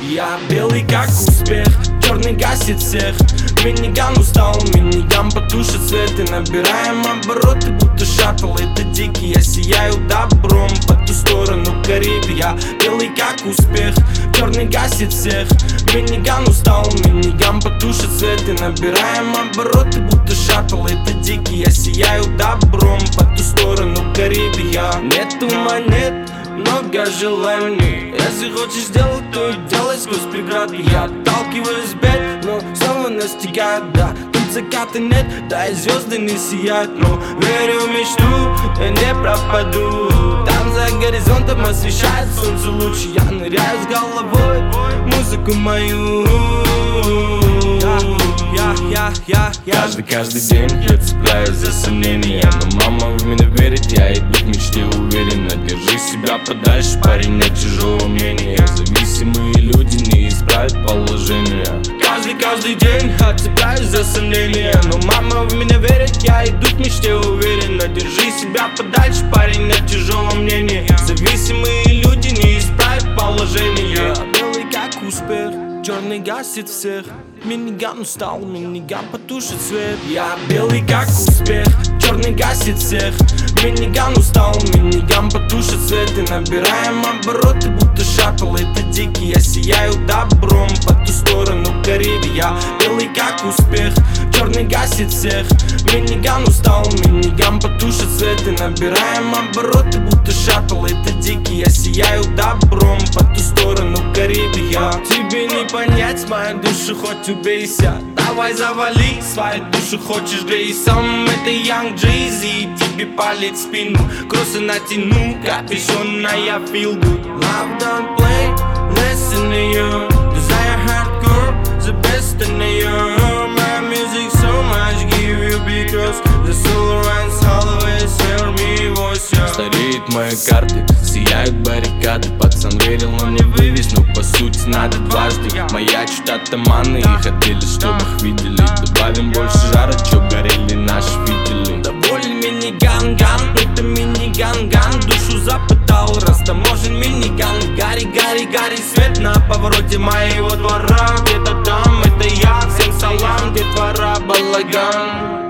Я белый как успех, черный гасит всех. Миниган устал, миниган потушит свет. И набираем обороты, будто шаттл. Это дикий, я сияю добром по ту сторону Карибы. Я белый как успех, черный гасит всех. Миниган устал, миниган потушит свет. И набираем обороты, будто шаттл. Это дикий, я сияю добром по ту сторону Карибы. Нету монет, много желаний. Если хочешь сделать, то и делай сквозь преграды. Я отталкиваюсь бед, но снова настигает, да. Тут заката нет, да и звезды не сияют. Но верю в мечту, я не пропаду. Там за горизонтом освещает солнце луч. Я ныряю с головой в музыку мою. Каждый день я цепляюсь за сомнения. Но мама в меня верит, я иду к мечте уверенно. Держи себя подальше, парень, от чужого мнения. Зависимые люди не исправят положение. Каждый день я цепляюсь за сомнения. Но мама в меня верит, я иду к мечте уверенно. Держи себя подальше, парень, от чужого мнения. Зависимые люди не исправят положение. Белый как успех, черный гасит всех. Миниган устал, миниган потушит свет. Я белый как успех, черный гасит всех. Миниган устал, миниган потушит свет. И набираем обороты, будто шаттл. Это дикий, я сияю добром по ту сторону Карибы. Я белый как успех, черный гасит всех. Миниган устал, миниган потушит свет. И набираем обороты, будто шаттл. Это дикий, я сияю добром по ту сторону Карибы. Тебе не понять мою душу, хоть убейся. Давай завали свою душу, хочешь грей сам. Это Young Jay-Z, тебе палит спину. Кроссы натяну, капюшон, а я feel good. Love don't play, listen to you. Desire hardcore, the best in the year. My music so much give you because the soul runs always hear me voice. Стареют мои карты, сияют баррикады. Пацан верил, но не вывез, но по сути надо дважды. Маячут атаманы и хотели, чтобы их видели. Добавим больше жара, чё горели наши фитили. Доволен миниган-ган, это миниган-ган. Душу запытал, растаможен миниган. Гори свет на повороте моего двора. Где-то там, это я, всем салам, детвора, балаган.